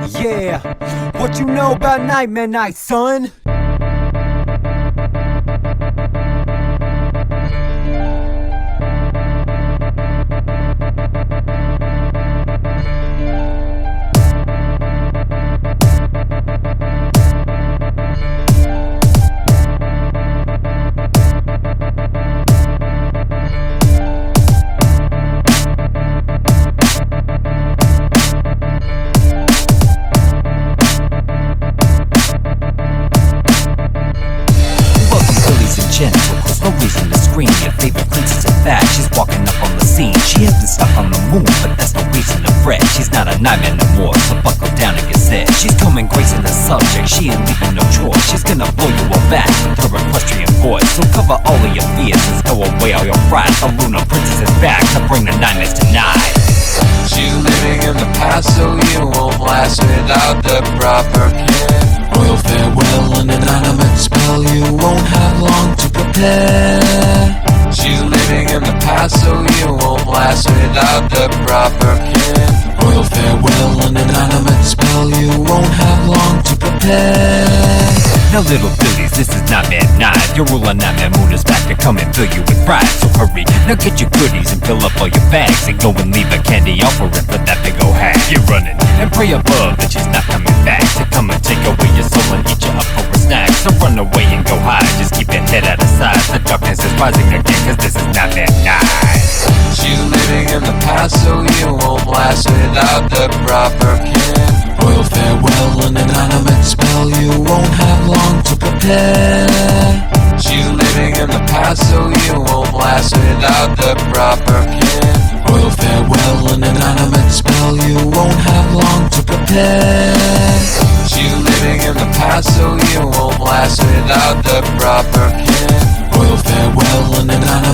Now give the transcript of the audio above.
Yeah, what you know about Nightmare Night, son? Cause no reason to scream. Your favorite princess, in fact, she's walking up on the scene. She has been stuck on the moon, but that's no reason to fret. She's not a nightmare no more, so buckle down and get set. She's coming gracing the subject, she ain't leaving no choice. She's gonna blow you back with her equestrian voice. So cover all of your fears and stow away all your pride. The Luna Princess is back to bring the nightmares tonight. She's living in the past, so you won't last without the proper care. Royal farewell, an inanimate spell, you won't have long to prepare. She's living in the past, so you won't last without the proper care. Royal farewell, an inanimate spell, you won't have long to prepare. Now little Billies, this is Nightmare Night. Your ruler Nightmare Moon is back to come and fill you with pride. So hurry, now get your goodies and fill up all your bags, and go and leave a candy offering for that big ol' hag. You're running and pray above that she's not coming back to come and take away your soul and eat you up for a snack. So run away and go hide, just keep your head out of sight. The darkness is rising again, cause this is Nightmare Night. She's living in the past, so you won't last without the proper care. Royal farewell, an inanimate spell, you won't have long to prepare. She's living in the past, so you won't last without the proper care. Royal farewell, an inanimate spell, you won't have long to prepare. She's living in the past, so you won't last without the proper care. Royal farewell, an inanimate